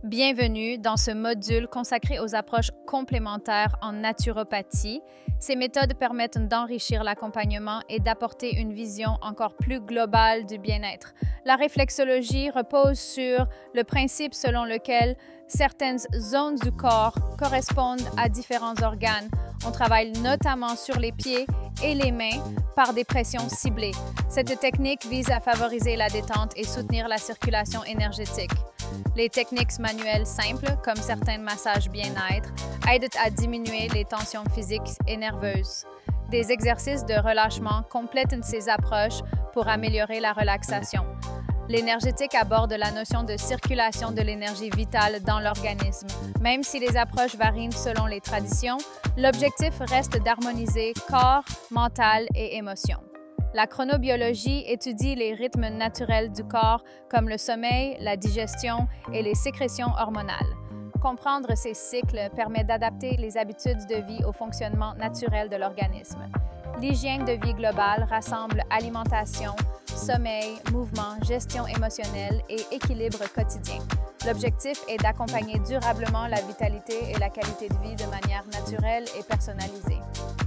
Bienvenue dans ce module consacré aux approches complémentaires en naturopathie. Ces méthodes permettent d'enrichir l'accompagnement et d'apporter une vision encore plus globale du bien-être. La réflexologie repose sur le principe selon lequel certaines zones du corps correspondent à différents organes. On travaille notamment sur les pieds et les mains par des pressions ciblées. Cette technique vise à favoriser la détente et soutenir la circulation énergétique. Les techniques manuelles simples, comme certains massages bien-être, aident à diminuer les tensions physiques et nerveuses. Des exercices de relâchement complètent ces approches pour améliorer la relaxation. L'énergétique aborde la notion de circulation de l'énergie vitale dans l'organisme. Même si les approches varient selon les traditions, l'objectif reste d'harmoniser corps, mental et émotion. La chronobiologie étudie les rythmes naturels du corps comme le sommeil, la digestion et les sécrétions hormonales. Comprendre ces cycles permet d'adapter les habitudes de vie au fonctionnement naturel de l'organisme. L'hygiène de vie globale rassemble alimentation, sommeil, mouvement, gestion émotionnelle et équilibre quotidien. L'objectif est d'accompagner durablement la vitalité et la qualité de vie de manière naturelle et personnalisée.